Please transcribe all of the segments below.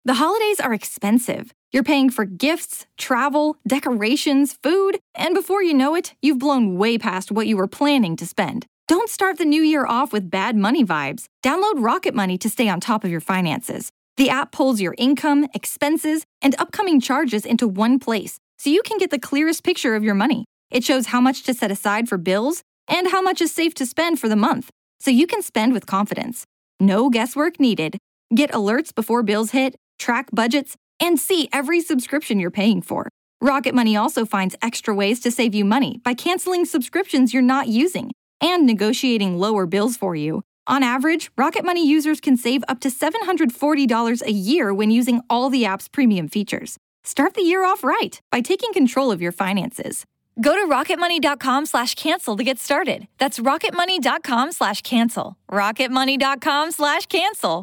The holidays are expensive. You're paying for gifts, travel, decorations, food, and before you know it, you've blown way past what you were planning to spend. Don't start the new year off with bad money vibes. Download Rocket Money to stay on top of your finances. The app pulls your income, expenses, and upcoming charges into one place, so you can get the clearest picture of your money. It shows how much to set aside for bills and how much is safe to spend for the month, so you can spend with confidence. No guesswork needed. Get alerts before bills hit, track budgets, and see every subscription you're paying for. Rocket Money also finds extra ways to save you money by canceling subscriptions you're not using and negotiating lower bills for you. On average, Rocket Money users can save up to $740 a year when using all the app's premium features. Start the year off right by taking control of your finances. Go to rocketmoney.com/cancel to get started. That's rocketmoney.com/cancel. rocketmoney.com/cancel.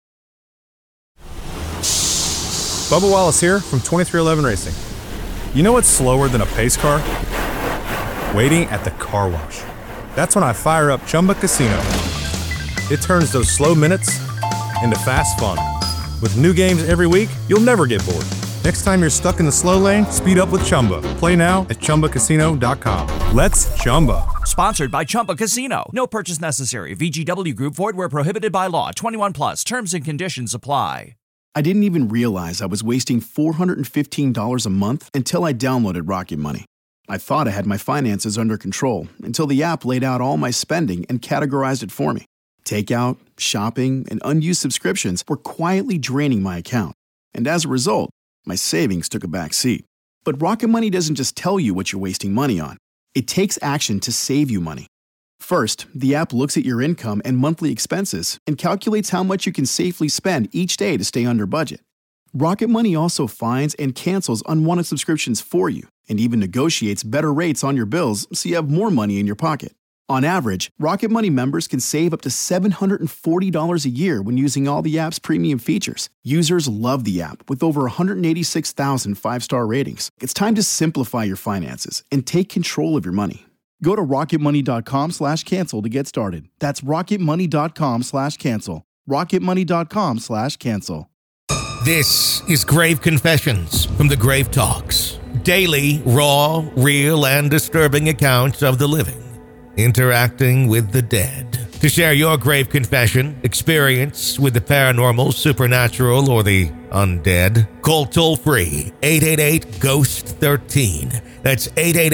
Bubba Wallace here from 2311 Racing. You know what's slower than a pace car? Waiting at the car wash. That's when I fire up Chumba Casino. It turns those slow minutes into fast fun. With new games every week, you'll never get bored. Next time you're stuck in the slow lane, speed up with Chumba. Play now at ChumbaCasino.com. Let's Chumba. Sponsored by Chumba Casino. No purchase necessary. VGW Group. Void where prohibited by law. 21 plus. Terms and conditions apply. I didn't even realize I was wasting $415 a month until I downloaded Rocket Money. I thought I had my finances under control until the app laid out all my spending and categorized it for me. Takeout, shopping, and unused subscriptions were quietly draining my account. And as a result, my savings took a back seat. But Rocket Money doesn't just tell you what you're wasting money on. It takes action to save you money. First, the app looks at your income and monthly expenses and calculates how much you can safely spend each day to stay under budget. Rocket Money also finds and cancels unwanted subscriptions for you and even negotiates better rates on your bills so you have more money in your pocket. On average, Rocket Money members can save up to $740 a year when using all the app's premium features. Users love the app with over 186,000 five-star ratings. It's time to simplify your finances and take control of your money. Go to rocketmoney.com/cancel to get started. That's rocketmoney.com/cancel. rocketmoney.com/cancel. This is Grave Confessions from the Grave Talks. Daily, raw, real, and disturbing accounts of the living interacting with the dead. To share your grave confession, experience with the paranormal, supernatural, or the undead, call toll-free 888-GHOST-13. That's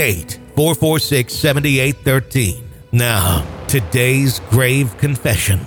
888-446-7813. Now, today's grave confession.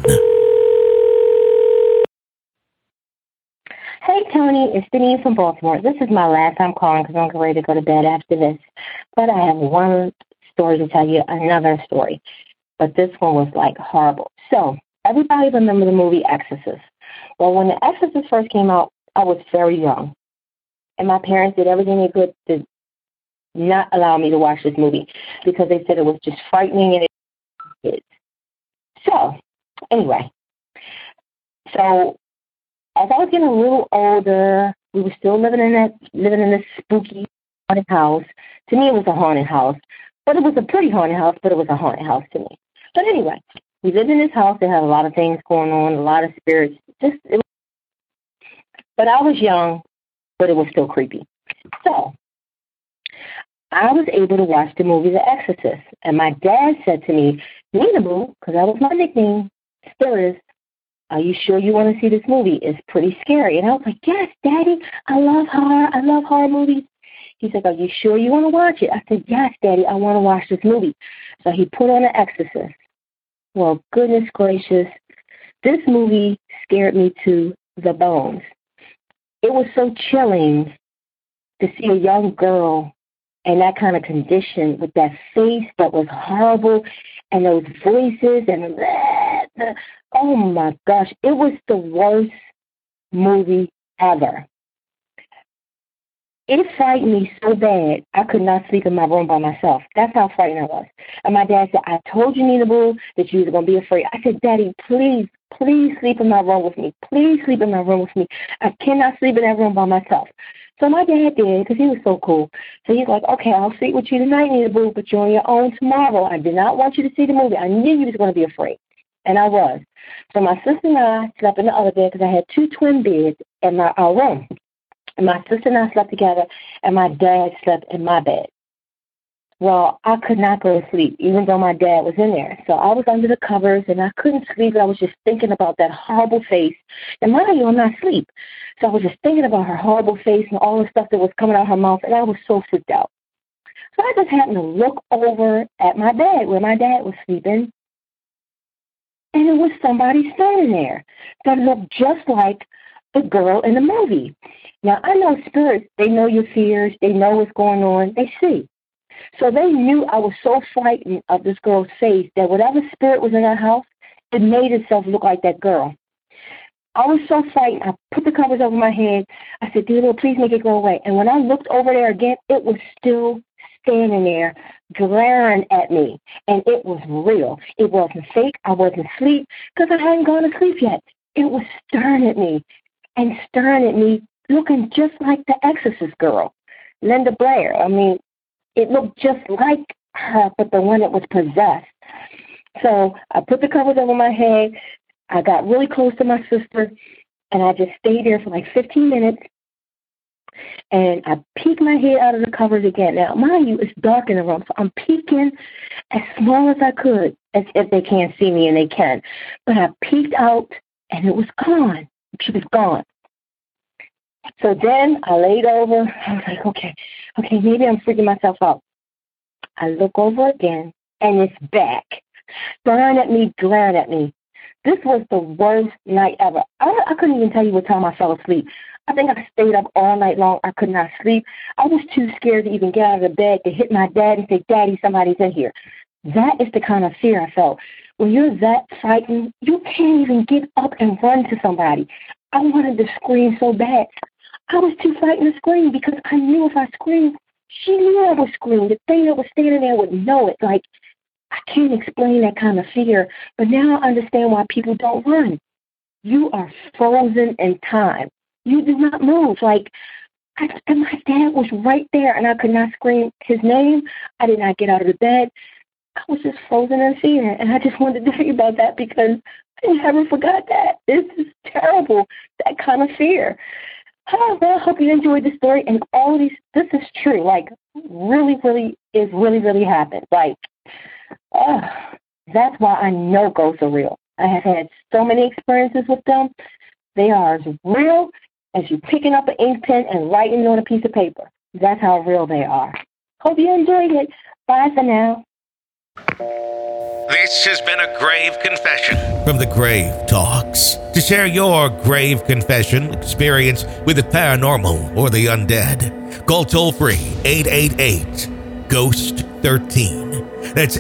Hey, Tony, it's Denise from Baltimore. This is my last time calling because I'm ready to go to bed after this. But I have one story to tell you, another story. But this one was, horrible. So, everybody remember the movie Exorcist. Well, when The Exorcist first came out, I was very young. And my parents did everything they could to not allow me to watch this movie because they said it was just frightening and it. So, anyway. So, as I was getting a little older, we were still living in this spooky haunted house. To me, it was a haunted house. But it was a pretty haunted house, but it was a haunted house to me. But anyway, we lived in this house. They had a lot of things going on, a lot of spirits. But I was young, but it was still creepy. So I was able to watch the movie The Exorcist. And my dad said to me, Nina Boo, because that was my nickname, still is, are you sure you want to see this movie? It's pretty scary. And I was like, yes, Daddy, I love horror. I love horror movies. He's like, are you sure you want to watch it? I said, yes, Daddy, I want to watch this movie. So he put on The Exorcist. Well, goodness gracious, this movie scared me to the bones. It was so chilling to see a young girl in that kind of condition with that face that was horrible and those voices and oh my gosh, it was the worst movie ever. It frightened me so bad, I could not sleep in my room by myself. That's how frightened I was. And my dad said, I told you, Nina Boo, that you were going to be afraid. I said, Daddy, please sleep in my room with me. Please sleep in my room with me. I cannot sleep in that room by myself. So my dad did, because he was so cool. So he's like, okay, I'll sleep with you tonight, Nina Boo, but you're on your own tomorrow. I did not want you to see the movie. I knew you was going to be afraid. And I was. So my sister and I slept in the other bed because I had two twin beds, in our room. And my sister and I slept together, and my dad slept in my bed. Well, I could not go to sleep, even though my dad was in there. So I was under the covers, and I couldn't sleep. I was just thinking about that horrible face. And mind you, I'm not asleep. So I was just thinking about her horrible face and all the stuff that was coming out of her mouth, and I was so freaked out. So I just happened to look over at my bed where my dad was sleeping, and it was somebody standing there that looked just like the girl in the movie. Now, I know spirits, they know your fears, they know what's going on, they see. So they knew I was so frightened of this girl's face that whatever spirit was in her house, it made itself look like that girl. I was so frightened, I put the covers over my head. I said, dear Lord, please make it go away. And when I looked over there again, it was still standing there, glaring at me. And it was real. It wasn't fake. I wasn't asleep because I hadn't gone to sleep yet. It was staring at me and staring at me, looking just like the Exorcist girl, Linda Blair. I mean, it looked just like her, but the one that was possessed. So I put the covers over my head. I got really close to my sister, and I just stayed there for like 15 minutes. And I peeked my head out of the covers again. Now, mind you, it's dark in the room, so I'm peeking as small as I could, as if they can't see me, and they can. But I peeked out, and it was gone. She was gone. So then I laid over. I was like, okay, maybe I'm freaking myself out. I look over again, and it's back, staring at me, glaring at me. This was the worst night ever. I couldn't even tell you what time I fell asleep. I think I stayed up all night long. I could not sleep. I was too scared to even get out of the bed to hit my dad and say, Daddy, somebody's in here. That is the kind of fear I felt. When you're that frightened, you can't even get up and run to somebody. I wanted to scream so bad. I was too frightened to scream because I knew if I screamed, she knew I would scream. The thing that was standing there would know it. Like, I can't explain that kind of fear, but now I understand why people don't run. You are frozen in time. You do not move. Like, and my dad was right there, and I could not scream his name. I did not get out of the bed. I was just frozen in fear, and I just wanted to tell you about that because I never forgot that. This is terrible, that kind of fear. Oh, well, I hope you enjoyed the story, and all of these, this is true. Like, really happened. Like, that's why I know ghosts are real. I have had so many experiences with them. They are as real as you picking up an ink pen and writing on a piece of paper. That's how real they are. Hope you enjoyed it. Bye for now. This has been a grave confession from the Grave Talks. To share your grave confession experience with the paranormal or the undead, call toll-free 888-GHOST-13. That's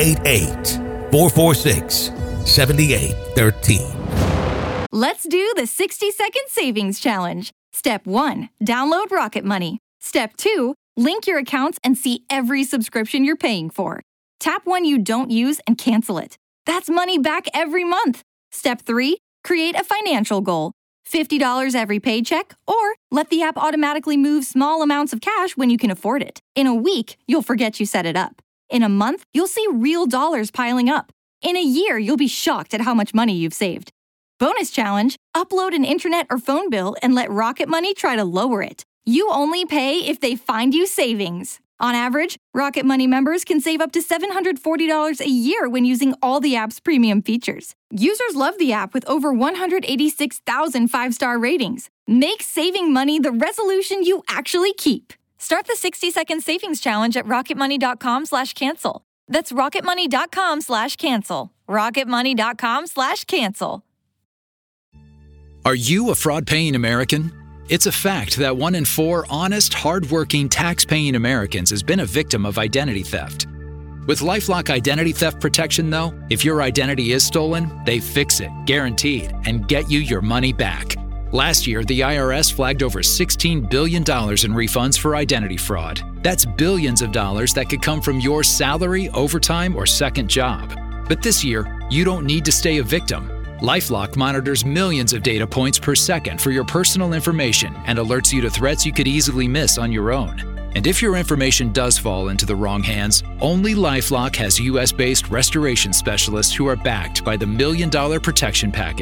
888-446-7813. Let's do the 60-second savings challenge. Step 1, download Rocket Money. Step 2, link your accounts and see every subscription you're paying for. Tap one you don't use and cancel it. That's money back every month. Step 3, create a financial goal. $50 every paycheck, or let the app automatically move small amounts of cash when you can afford it. In a week, you'll forget you set it up. In a month, you'll see real dollars piling up. In a year, you'll be shocked at how much money you've saved. Bonus challenge, upload an internet or phone bill and let Rocket Money try to lower it. You only pay if they find you savings. On average, Rocket Money members can save up to $740 a year when using all the app's premium features. Users love the app with over 186,000 5-star ratings. Make saving money the resolution you actually keep. Start the 60-second savings challenge at rocketmoney.com/cancel. That's rocketmoney.com/cancel. rocketmoney.com/cancel. Are you a fraud-paying American? It's a fact that 1 in 4 honest, hard-working, tax-paying Americans has been a victim of identity theft. With LifeLock Identity Theft Protection, though, if your identity is stolen, they fix it, guaranteed, and get you your money back. Last year, the IRS flagged over $16 billion in refunds for identity fraud. That's billions of dollars that could come from your salary, overtime, or second job. But this year, you don't need to stay a victim. LifeLock monitors millions of data points per second for your personal information and alerts you to threats you could easily miss on your own. And if your information does fall into the wrong hands, only LifeLock has US-based restoration specialists who are backed by the $1 Million Protection Package.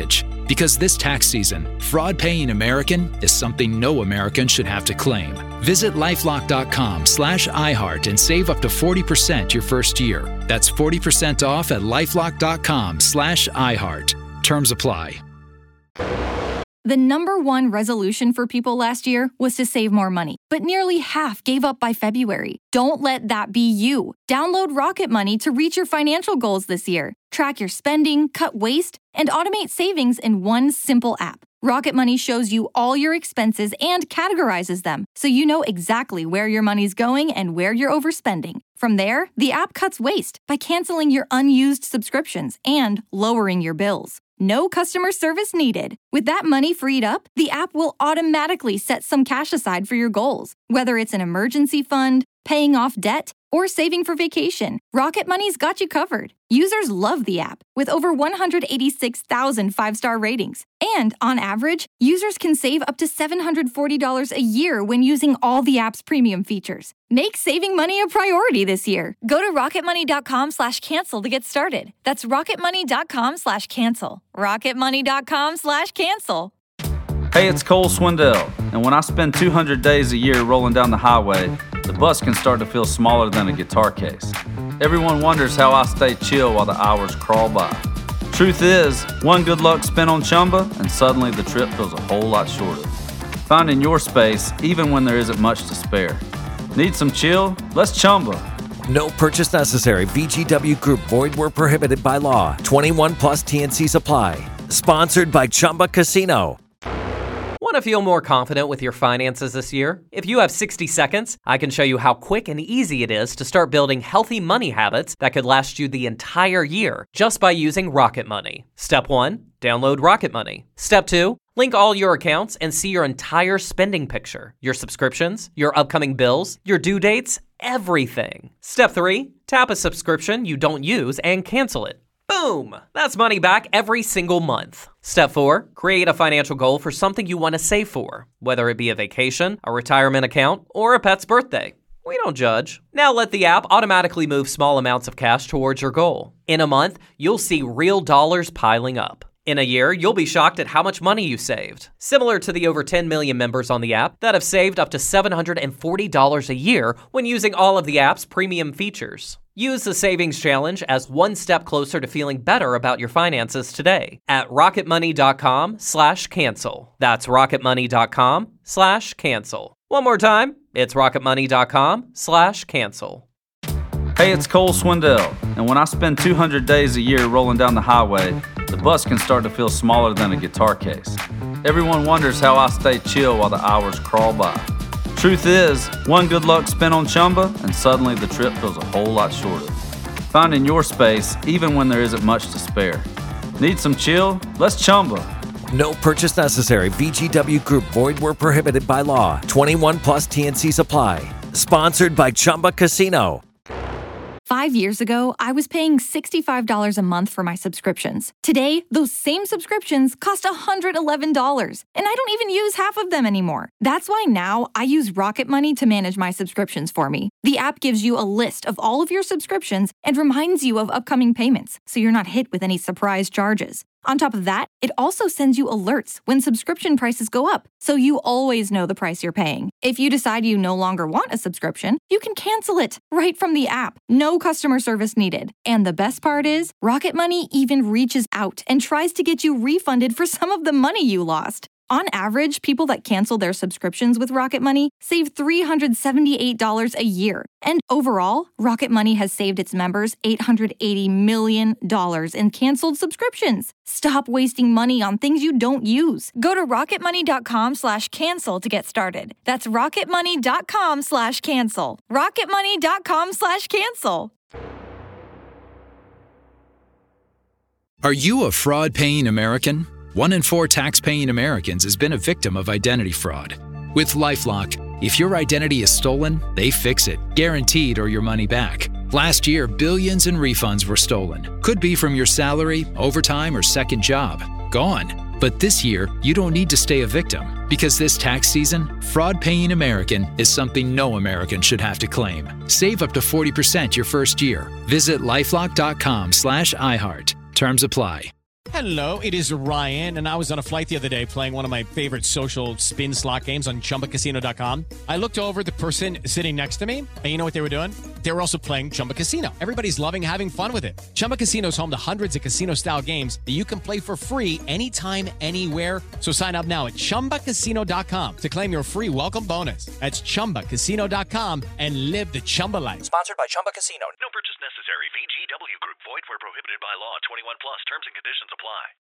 Because this tax season, fraud-paying American is something no American should have to claim. Visit LifeLock.com/iHeart and save up to 40% your first year. That's 40% off at LifeLock.com/iHeart. Terms apply. The number one resolution for people last year was to save more money, but nearly half gave up by February. Don't let that be you. Download Rocket Money to reach your financial goals this year. Track your spending, cut waste, and automate savings in one simple app. Rocket Money shows you all your expenses and categorizes them, so you know exactly where your money's going and where you're overspending. From there, the app cuts waste by canceling your unused subscriptions and lowering your bills. No customer service needed. With that money freed up, the app will automatically set some cash aside for your goals, whether it's an emergency fund, paying off debt, or saving for vacation. Rocket Money's got you covered. Users love the app, with over 186,000 five-star ratings. And on average, users can save up to $740 a year when using all the app's premium features. Make saving money a priority this year. Go to rocketmoney.com/cancel to get started. That's rocketmoney.com/cancel. rocketmoney.com/cancel. Hey, it's Cole Swindell, and when I spend 200 days a year rolling down the highway, the bus can start to feel smaller than a guitar case. Everyone wonders how I stay chill while the hours crawl by. Truth is, one good luck spin on Chumba, and suddenly the trip feels a whole lot shorter. Finding your space, even when there isn't much to spare. Need some chill? Let's Chumba. No purchase necessary. VGW Group. Void where prohibited by law. 21 plus TNCs apply. Sponsored by Chumba Casino. Want to feel more confident with your finances this year? If you have 60 seconds, I can show you how quick and easy it is to start building healthy money habits that could last you the entire year just by using Rocket Money. Step 1, download Rocket Money. Step 2, link all your accounts and see your entire spending picture, your subscriptions, your upcoming bills, your due dates, everything. Step 3, tap a subscription you don't use and cancel it. Boom! That's money back every single month. Step 4, create a financial goal for something you want to save for, whether it be a vacation, a retirement account, or a pet's birthday. We don't judge. Now let the app automatically move small amounts of cash towards your goal. In a month, you'll see real dollars piling up. In a year, you'll be shocked at how much money you saved. Similar to the over 10 million members on the app that have saved up to $740 a year when using all of the app's premium features. Use the Savings Challenge as one step closer to feeling better about your finances today at rocketmoney.com/cancel. That's rocketmoney.com/cancel. One more time, it's rocketmoney.com/cancel. Hey, it's Cole Swindell, and when I spend 200 days a year rolling down the highway, the bus can start to feel smaller than a guitar case. Everyone wonders how I stay chill while the hours crawl by. Truth is, one good luck spin on Chumba, and suddenly the trip feels a whole lot shorter. Finding your space, even when there isn't much to spare. Need some chill? Let's Chumba. No purchase necessary. VGW Group. Void where prohibited by law. 21 plus TNCs apply. Sponsored by Chumba Casino. 5 years ago, I was paying $65 a month for my subscriptions. Today, those same subscriptions cost $111, and I don't even use half of them anymore. That's why now I use Rocket Money to manage my subscriptions for me. The app gives you a list of all of your subscriptions and reminds you of upcoming payments, so you're not hit with any surprise charges. On top of that, it also sends you alerts when subscription prices go up, so you always know the price you're paying. If you decide you no longer want a subscription, you can cancel it right from the app. No customer service needed. And the best part is, Rocket Money even reaches out and tries to get you refunded for some of the money you lost. On average, people that cancel their subscriptions with Rocket Money save $378 a year. And overall, Rocket Money has saved its members $880 million in canceled subscriptions. Stop wasting money on things you don't use. Go to rocketmoney.com/cancel to get started. That's rocketmoney.com/cancel. rocketmoney.com/cancel. Are you a fraud-paying American? 1 in 4 tax-paying Americans has been a victim of identity fraud. With LifeLock, if your identity is stolen, they fix it, guaranteed, or your money back. Last year, billions in refunds were stolen. Could be from your salary, overtime, or second job. Gone. But this year, you don't need to stay a victim, because this tax season, fraud-paying American is something no American should have to claim. Save up to 40% your first year. Visit LifeLock.com/iHeart. Terms apply. Hello, it is Ryan, and I was on a flight the other day playing one of my favorite social spin slot games on ChumbaCasino.com. I looked over at the person sitting next to me, and you know what they were doing? They were also playing Chumba Casino. Everybody's loving having fun with it. Chumba Casino is home to hundreds of casino-style games that you can play for free anytime, anywhere. So sign up now at ChumbaCasino.com to claim your free welcome bonus. That's ChumbaCasino.com and live the Chumba life. Sponsored by Chumba Casino. No purchase necessary. VGW Group. Void where prohibited by law. 21 plus. Terms and conditions apply.